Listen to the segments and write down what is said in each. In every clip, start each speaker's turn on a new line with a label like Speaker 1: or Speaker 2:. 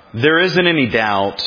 Speaker 1: There isn't any doubt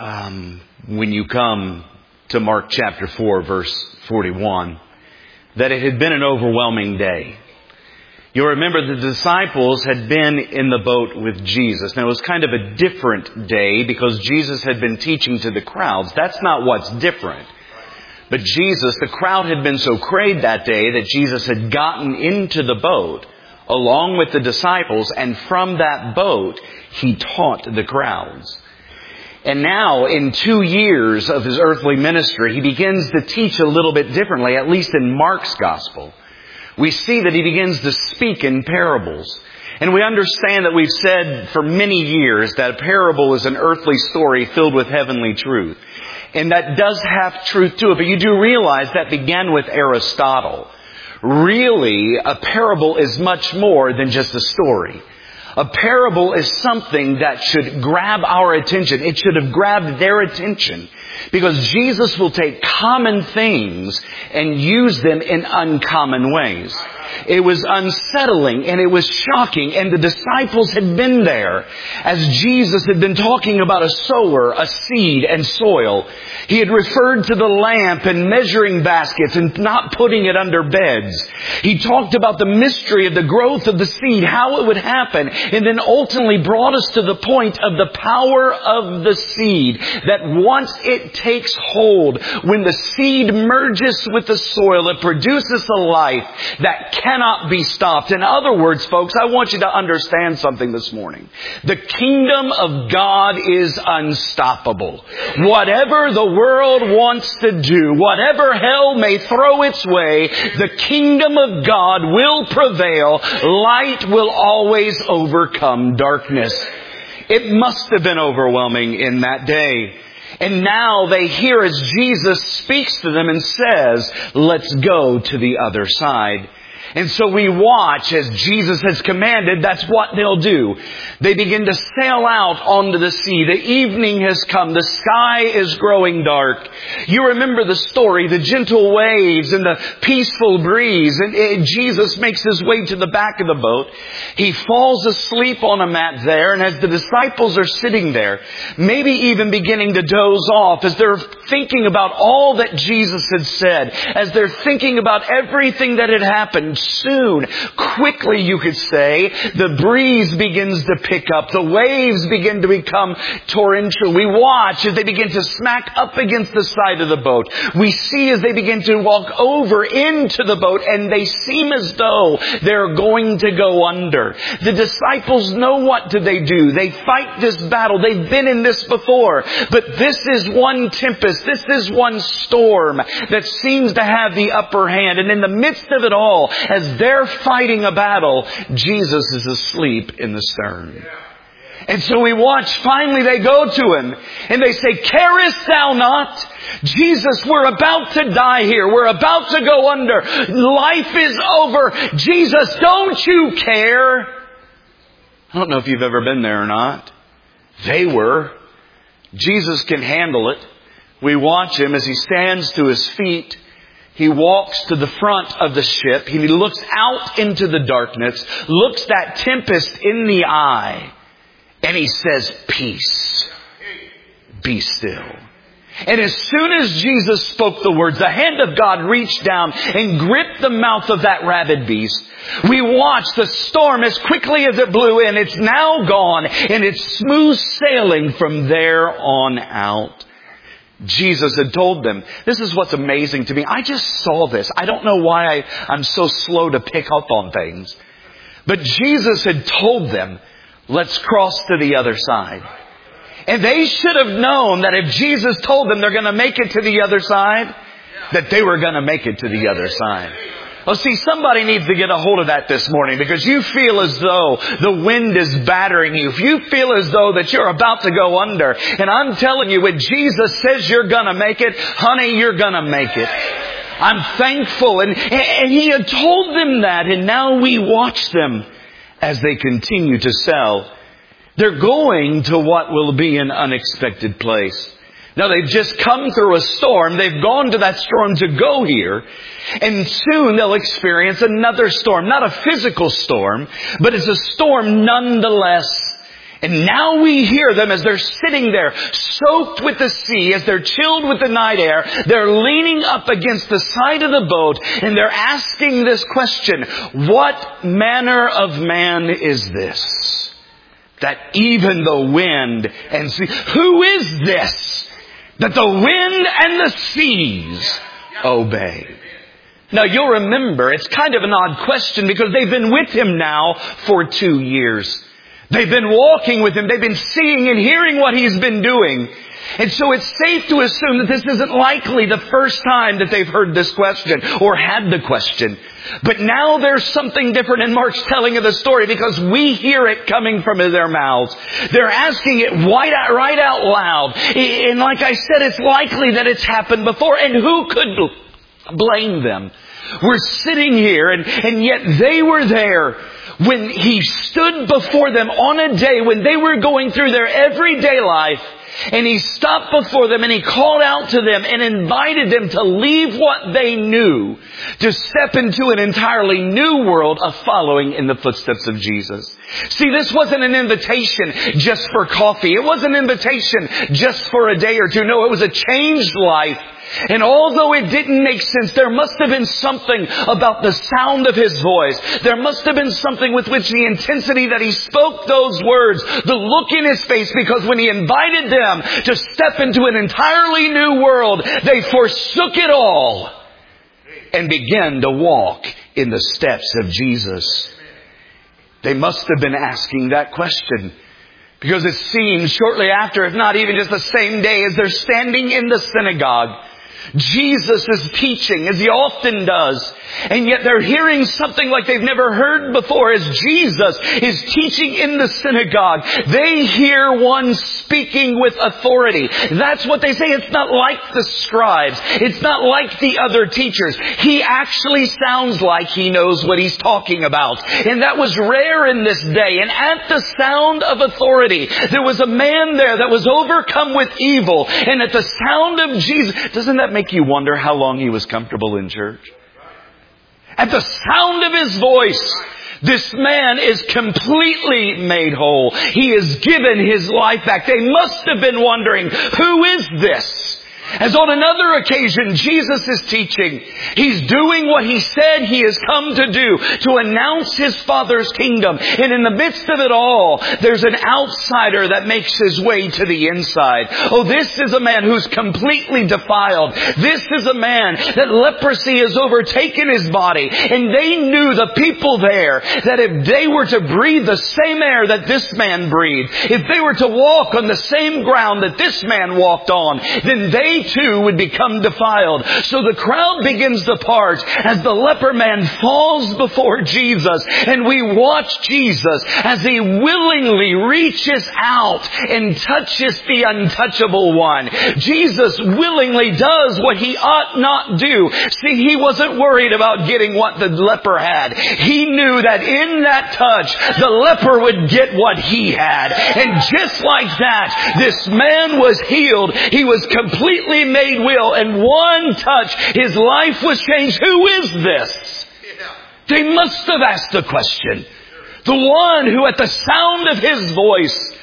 Speaker 1: when you come to Mark chapter 4, verse 41, that it had been an overwhelming day. You'll remember the disciples had been in the boat with Jesus. Now, it was kind of a different day because Jesus had been teaching to the crowds. That's not what's different. But Jesus, the crowd had been so crazed that day that Jesus had gotten into the boat along with the disciples, and from that boat, He taught the crowds. And now, in 2 years of His earthly ministry, He begins to teach a little bit differently, at least in Mark's Gospel. We see that He begins to speak in parables. And we understand that we've said for many years that a parable is an earthly story filled with heavenly truth. And that does have truth to it, but you do realize that began with Aristotle. Really, a parable is much more than just a story. A parable is something that should grab our attention. It should have grabbed their attention. Because Jesus will take common things and use them in uncommon ways. It was unsettling and it was shocking, and the disciples had been there as Jesus had been talking about a sower, a seed, and soil. He had referred to the lamp and measuring baskets and not putting it under beds. He talked about the mystery of the growth of the seed, how it would happen, and then ultimately brought us to the point of the power of the seed, that once it takes hold, when the seed merges with the soil, it produces a life that cannot be stopped. In other words, folks, I want you to understand something this morning. The kingdom of God is unstoppable. Whatever the world wants to do, whatever hell may throw its way, the kingdom of God will prevail. Light will always overcome darkness. It must have been overwhelming in that day. And now they hear as Jesus speaks to them and says, "Let's go to the other side." And so we watch as Jesus has commanded. That's what they'll do. They begin to sail out onto the sea. The evening has come. The sky is growing dark. You remember the story, the gentle waves and the peaceful breeze. And Jesus makes His way to the back of the boat. He falls asleep on a mat there. And as the disciples are sitting there, maybe even beginning to doze off, as they're thinking about all that Jesus had said, as they're thinking about everything that had happened, soon, quickly you could say, the breeze begins to pick up. The waves begin to become torrential. We watch as they begin to smack up against the side of the boat. We see as they begin to walk over into the boat, and they seem as though they're going to go under. The disciples know what do they do. They fight this battle. They've been in this before. But this is one tempest. This is one storm that seems to have the upper hand. And in the midst of it all, as they're fighting a battle, Jesus is asleep in the stern. And so we watch, finally they go to Him and they say, "Carest thou not? Jesus, we're about to die here. We're about to go under. Life is over. Jesus, don't you care?" I don't know if you've ever been there or not. They were. Jesus can handle it. We watch Him as He stands to His feet. He walks to the front of the ship. He looks out into the darkness, looks that tempest in the eye, and He says, "Peace, be still." And as soon as Jesus spoke the words, the hand of God reached down and gripped the mouth of that rabid beast. We watch the storm as quickly as it blew in. It's now gone, and it's smooth sailing from there on out. Jesus had told them, this is what's amazing to me. I just saw this. I don't know why I'm so slow to pick up on things. But Jesus had told them, "Let's cross to the other side." And they should have known that if Jesus told them they're going to make it to the other side, that they were going to make it to the other side. Well, see, somebody needs to get a hold of that this morning, because you feel as though the wind is battering you. If you feel as though that you're about to go under, and I'm telling you, when Jesus says you're going to make it, honey, you're going to make it. I'm thankful. And He had told them that, and now we watch them as they continue to sail. They're going to what will be an unexpected place. Now, they've just come through a storm. They've gone to that storm to go here. And soon they'll experience another storm. Not a physical storm, but it's a storm nonetheless. And now we hear them as they're sitting there, soaked with the sea, as they're chilled with the night air. They're leaning up against the side of the boat, and they're asking this question: what manner of man is this, that even the wind and sea... Who is this, that the wind and the seas obey? Now you'll remember, it's kind of an odd question because they've been with Him now for 2 years. They've been walking with Him. They've been seeing and hearing what He's been doing. And so it's safe to assume that this isn't likely the first time that they've heard this question or had the question. But now there's something different in Mark's telling of the story because we hear it coming from their mouths. They're asking it right out loud. And like I said, it's likely that it's happened before. And who could blame them? We're sitting here and yet they were there when He stood before them on a day when they were going through their everyday life, and He stopped before them and He called out to them and invited them to leave what they knew to step into an entirely new world of following in the footsteps of Jesus. See, this wasn't an invitation just for coffee. It wasn't an invitation just for a day or two. No, it was a changed life. And although it didn't make sense, there must have been something about the sound of His voice. There must have been something with which the intensity that He spoke those words, the look in His face, because when He invited them to step into an entirely new world, they forsook it all and began to walk in the steps of Jesus. They must have been asking that question. Because it seems shortly after, if not even just the same day, as they're standing in the synagogue, Jesus is teaching, as He often does. And yet they're hearing something like they've never heard before as Jesus is teaching in the synagogue. They hear one speaking with authority. That's what they say. It's not like the scribes. It's not like the other teachers. He actually sounds like he knows what he's talking about. And that was rare in this day. And at the sound of authority, there was a man there that was overcome with evil. And at the sound of Jesus, doesn't that make you wonder how long he was comfortable in church? At the sound of His voice, this man is completely made whole. He has given his life back. They must have been wondering, who is this? As on another occasion, Jesus is teaching. He's doing what He said He has come to do, to announce His Father's kingdom. And in the midst of it all, there's an outsider that makes his way to the inside. Oh, this is a man who's completely defiled. This is a man that leprosy has overtaken his body. And they knew, the people there, that if they were to breathe the same air that this man breathed, if they were to walk on the same ground that this man walked on, then they too would become defiled. So the crowd begins to part as the leper man falls before Jesus. And we watch Jesus as He willingly reaches out and touches the untouchable one. Jesus willingly does what He ought not do. See, He wasn't worried about getting what the leper had. He knew that in that touch, the leper would get what he had. And just like that, this man was healed. He was completely made well. And one touch, his life was changed. Who is this? They must have asked the question. The one who at the sound of His voice,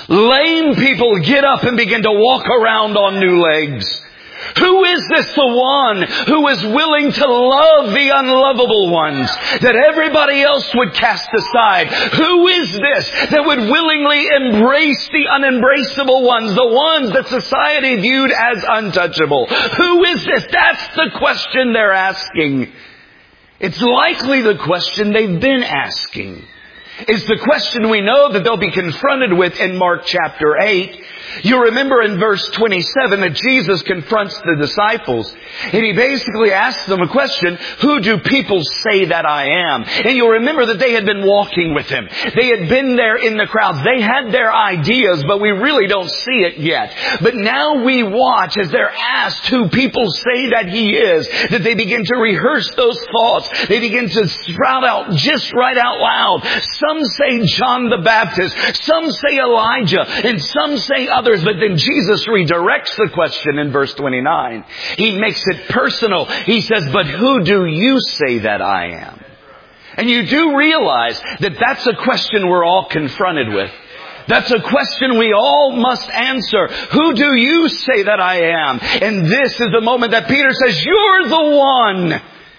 Speaker 1: lame people get up and begin to walk around on new legs. Who is this, the one who is willing to love the unlovable ones that everybody else would cast aside? Who is this that would willingly embrace the unembraceable ones, the ones that society viewed as untouchable? Who is this? That's the question they're asking. It's likely the question they've been asking. It's the question we know that they'll be confronted with in Mark chapter 8. You remember in verse 27 that Jesus confronts the disciples. And He basically asks them a question, who do people say that I am? And you'll remember that they had been walking with Him. They had been there in the crowds. They had their ideas, but we really don't see it yet. But now we watch as they're asked who people say that He is, that they begin to rehearse those thoughts. They begin to sprout out just right out loud. Some say John the Baptist. Some say Elijah. And some say others. But then Jesus redirects the question in verse 29. He makes it personal. He says, but who do you say that I am? And you do realize that that's a question we're all confronted with. That's a question we all must answer. Who do you say that I am? And this is the moment that Peter says, you're the one.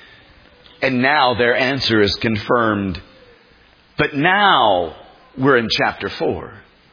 Speaker 1: And now their answer is confirmed. But now we're in chapter 4.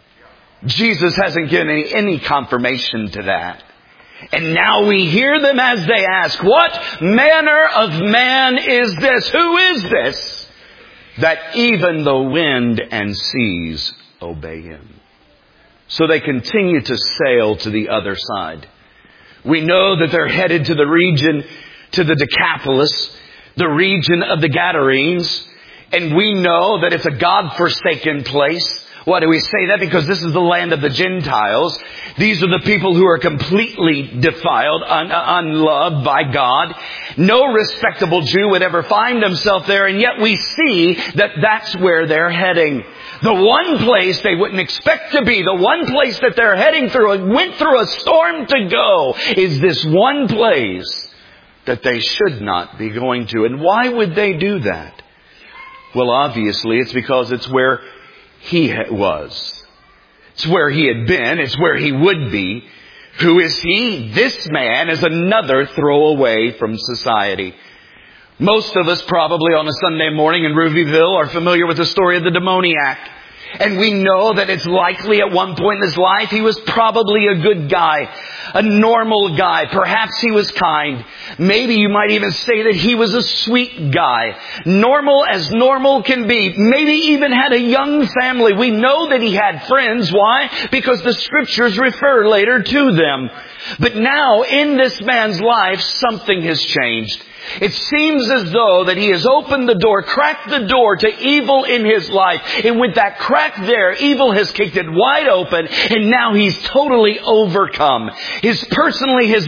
Speaker 1: Jesus hasn't given any confirmation to that. And now we hear them as they ask, what manner of man is this? Who is this? That even the wind and seas obey him. So they continue to sail to the other side. We know that they're headed to the region, to the Decapolis, the region of the Gadarenes. And we know that it's a God-forsaken place. Why do we say that? Because this is the land of the Gentiles. These are the people who are completely defiled, unloved by God. No respectable Jew would ever find himself there, and yet we see that that's where they're heading. The one place they wouldn't expect to be, the one place that they're heading through and went through a storm to go, is this one place that they should not be going to. And why would they do that? Well, obviously, it's because it's where he was. It's where he had been. It's where he would be. Who is he? This man is another throwaway from society. Most of us probably on a Sunday morning in Rubyville are familiar with the story of the demoniac. And we know that it's likely at one point in his life he was probably a good guy, a normal guy. Perhaps he was kind. Maybe you might even say that he was a sweet guy. Normal as normal can be. Maybe even had a young family. We know that he had friends. Why? Because the scriptures refer later to them. But now in this man's life, something has changed. It seems as though that he has opened the door, cracked the door to evil in his life. And with that crack there, evil has kicked it wide open, and now he's totally overcome. His personality has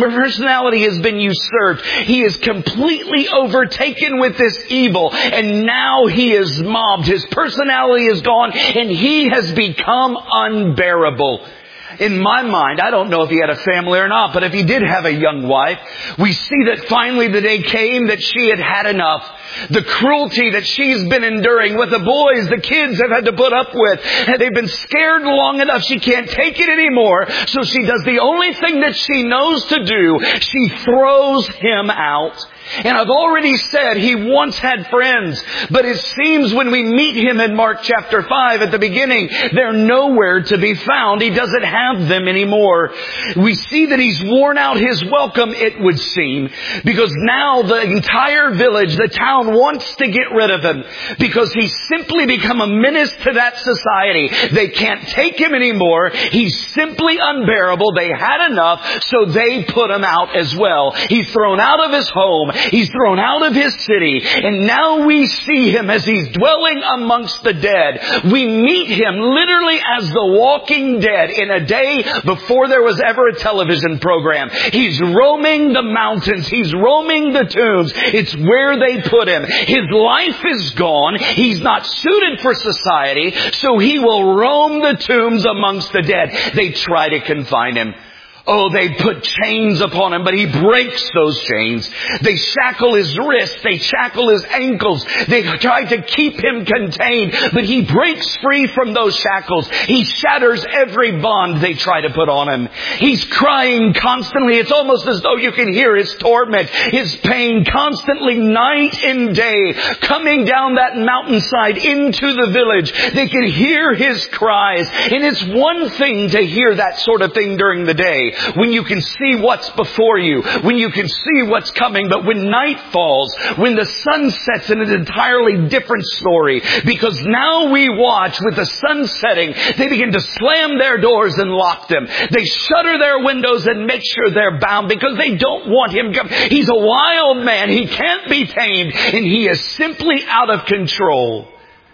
Speaker 1: been usurped. He is completely overtaken with this evil, and now he is mobbed. His personality is gone, and he has become unbearable. In my mind, I don't know if he had a family or not, but if he did have a young wife, we see that finally the day came that she had had enough. The cruelty that she's been enduring with the boys, the kids have had to put up with. And they've been scared long enough. She can't take it anymore. So she does the only thing that she knows to do. She throws him out. And I've already said he once had friends, but it seems when we meet him in Mark chapter 5 at the beginning, they're nowhere to be found. He doesn't have them anymore. We see that he's worn out his welcome, it would seem, because now the entire village, the town wants to get rid of him because he's simply become a menace to that society. They can't take him anymore. He's simply unbearable. They had enough, so they put him out as well. He's thrown out of his home. He's thrown out of his city. And now we see him as he's dwelling amongst the dead. We meet him literally as the walking dead in a day before there was ever a television program. He's roaming the mountains. He's roaming the tombs. It's where they put him. His life is gone. He's not suited for society, so he will roam the tombs amongst the dead. They try to confine him. Oh, they put chains upon him, but he breaks those chains. They shackle his wrists. They shackle his ankles. They try to keep him contained, but he breaks free from those shackles. He shatters every bond they try to put on him. He's crying constantly. It's almost as though you can hear his torment, his pain constantly night and day coming down that mountainside into the village. They can hear his cries. And it's one thing to hear that sort of thing during the day, when you can see what's before you, when you can see what's coming. But when night falls, when the sun sets, in an entirely different story. Because now we watch with the sun setting, they begin to slam their doors and lock them. They shutter their windows and make sure they're bound because they don't want him to come. He's a wild man. He can't be tamed, and he is simply out of control.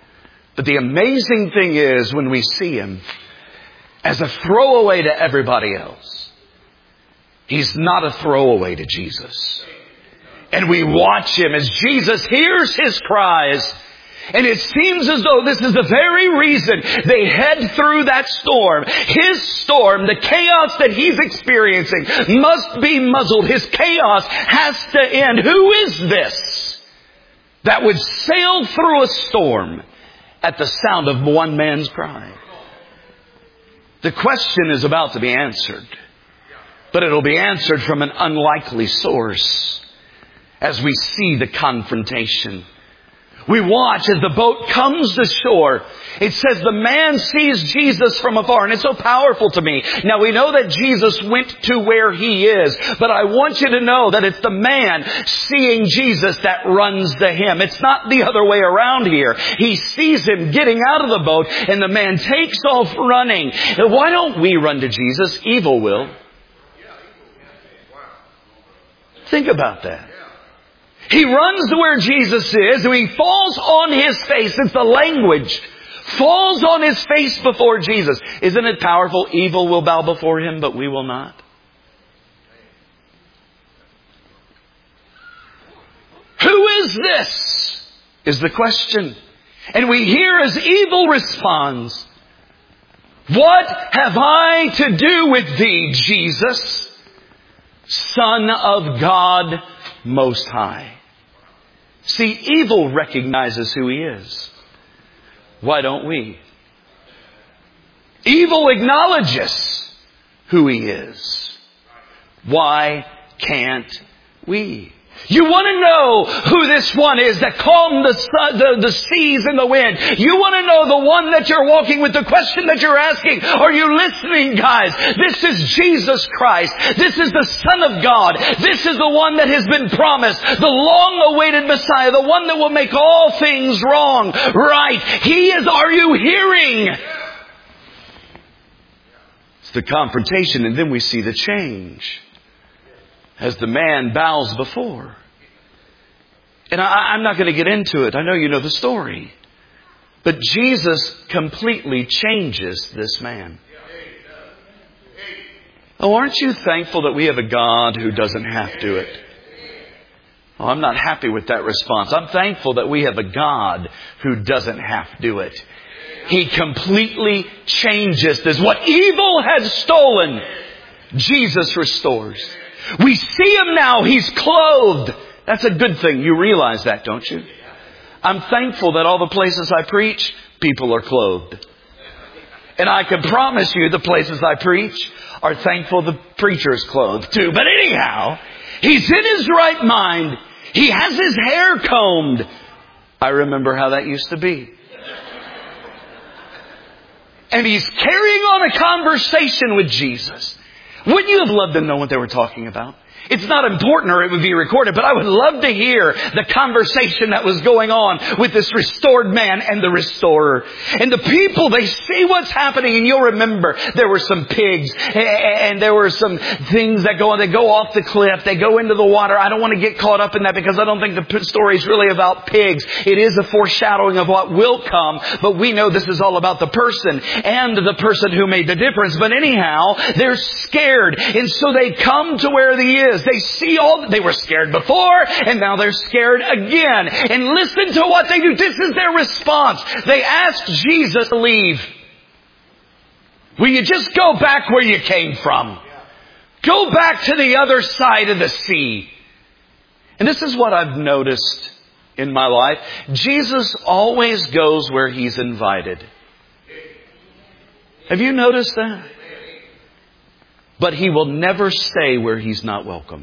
Speaker 1: But the amazing thing is when we see him as a throwaway to everybody else, he's not a throwaway to Jesus. And we watch him as Jesus hears his cries. And it seems as though this is the very reason they head through that storm. His storm, the chaos that he's experiencing, must be muzzled. His chaos has to end. Who is this that would sail through a storm at the sound of one man's cry? The question is about to be answered. But it'll be answered from an unlikely source as we see the confrontation. We watch as the boat comes to shore. It says the man sees Jesus from afar. And it's so powerful to me. Now we know that Jesus went to where he is. But I want you to know that it's the man seeing Jesus that runs to him. It's not the other way around here. He sees him getting out of the boat and the man takes off running. And why don't we run to Jesus? Evil will. Think about that. He runs to where Jesus is and he falls on his face. It's the language. Falls on his face before Jesus. Isn't it powerful? Evil will bow before him, but we will not. Who is this? Is the question. And we hear as evil responds, what have I to do with thee, Jesus, Son of God Most High? See, evil recognizes who he is. Why don't we? Evil acknowledges who he is. Why can't we? You want to know who this one is that calmed the seas and the wind. You want to know the one that you're walking with, the question that you're asking. Are you listening, guys? This is Jesus Christ. This is the Son of God. This is the one that has been promised. The long-awaited Messiah. The one that will make all things wrong right. He is, are you hearing? It's the confrontation, and then we see the change as the man bows before. And I'm not going to get into it. I know you know the story. But Jesus completely changes this man. Oh, aren't you thankful that we have a God who doesn't have to do it? Oh, I'm not happy with that response. I'm thankful that we have a God who doesn't have to do it. He completely changes this. What evil had stolen, Jesus restores. We see him now. He's clothed. That's a good thing. You realize that, don't you? I'm thankful that all the places I preach, people are clothed. And I can promise you the places I preach are thankful the preacher is clothed too. But anyhow, he's in his right mind. He has his hair combed. I remember how that used to be. And he's carrying on a conversation with Jesus. Wouldn't you have loved to know what they were talking about? It's not important or it would be recorded, but I would love to hear the conversation that was going on with this restored man and the restorer. And the people, they see what's happening, and you'll remember there were some pigs and there were some things that go on. They go off the cliff. They go into the water. I don't want to get caught up in that because I don't think the story is really about pigs. It is a foreshadowing of what will come, but we know this is all about the person and the person who made the difference. But anyhow, they're scared, and so they come to where he is. They see they were scared before, and now they're scared again. And listen to what they do. This is their response. They ask Jesus to leave. Will you just go back where you came from? Go back to the other side of the sea. And this is what I've noticed in my life. Jesus always goes where he's invited. Have you noticed that? But he will never stay where he's not welcome.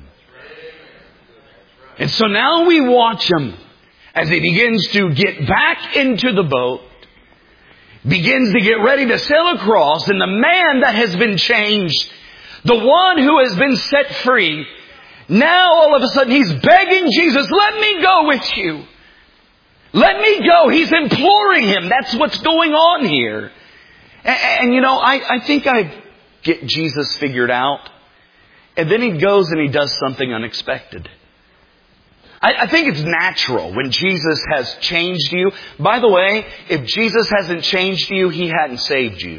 Speaker 1: And so now we watch him as he begins to get back into the boat, begins to get ready to sail across, and the man that has been changed, the one who has been set free, now all of a sudden he's begging Jesus, let me go with you. Let me go. He's imploring him. That's what's going on here. And you know, I think I get Jesus figured out. And then he goes and he does something unexpected. I think it's natural when Jesus has changed you. By the way, if Jesus hasn't changed you, he hadn't saved you.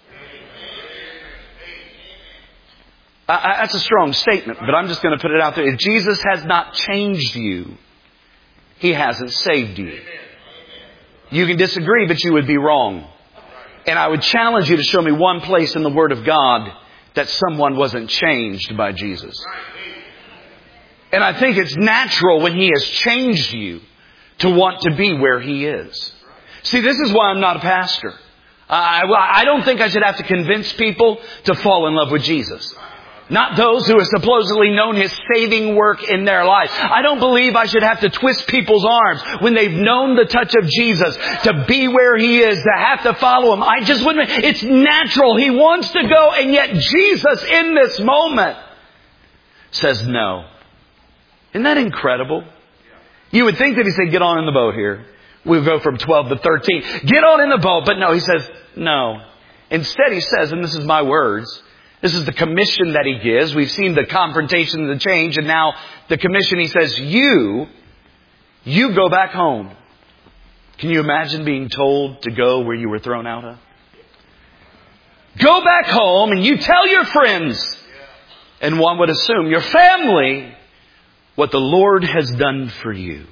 Speaker 1: That's a strong statement, but I'm just going to put it out there. If Jesus has not changed you, he hasn't saved you. You can disagree, but you would be wrong. And I would challenge you to show me one place in the Word of God that someone wasn't changed by Jesus. And I think it's natural when he has changed you to want to be where he is. See, this is why I'm not a pastor. I don't think I should have to convince people to fall in love with Jesus. Not those who have supposedly known His saving work in their life. I don't believe I should have to twist people's arms when they've known the touch of Jesus to be where He is, to have to follow Him. I just wouldn't. It's natural. He wants to go, and yet Jesus in this moment says no. Isn't that incredible? You would think that He said, get on in the boat here. We'll go from 12 to 13. Get on in the boat. But no, He says, no. Instead He says, and this is my words, this is the commission that He gives. We've seen the confrontation, the change, and now the commission. He says, you go back home. Can you imagine being told to go where you were thrown out of? Go back home and you tell your friends, and one would assume your family, what the Lord has done for you.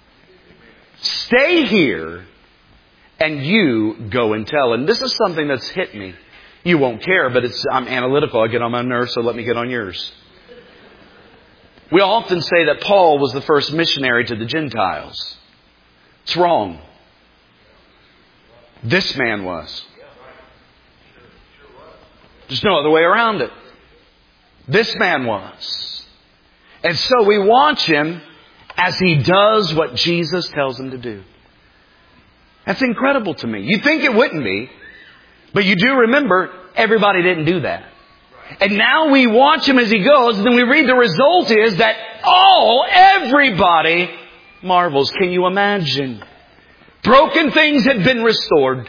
Speaker 1: Stay here and you go and tell. And this is something that's hit me. You won't care, but I'm analytical. I get on my nerves, so let me get on yours. We often say that Paul was the first missionary to the Gentiles. It's wrong. This man was. There's no other way around it. This man was. And so we watch him as he does what Jesus tells him to do. That's incredible to me. You'd think it wouldn't be. But you do remember, everybody didn't do that. And now we watch him as he goes, and then we read the result is that everybody marvels. Can you imagine? Broken things had been restored.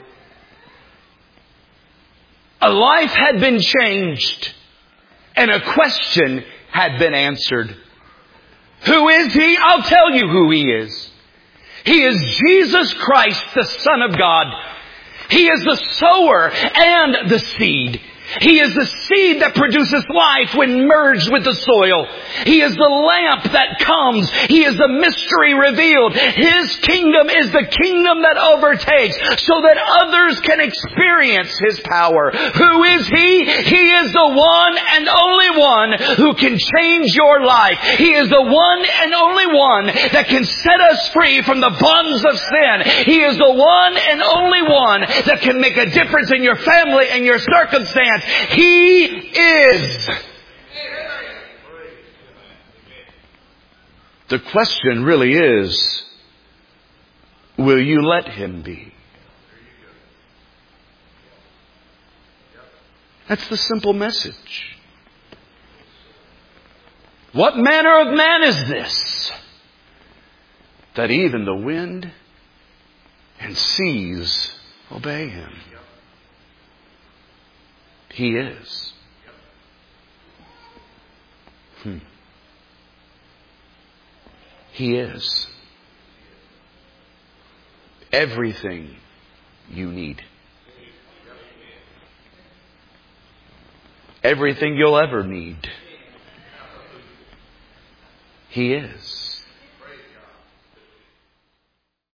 Speaker 1: A life had been changed. And a question had been answered. Who is He? I'll tell you who He is. He is Jesus Christ, the Son of God. He is the sower and the seed. He is the seed that produces life when merged with the soil. He is the lamp that comes. He is the mystery revealed. His kingdom is the kingdom that overtakes so that others can experience His power. Who is He? He is the one and only one who can change your life. He is the one and only one that can set us free from the bonds of sin. He is the one and only one that can make a difference in your family and your circumstance. He is. The question really is, will you let Him be? That's the simple message. What manner of man is this, that even the wind and seas obey Him? He is. He is. Everything you need. Everything you'll ever need. He is.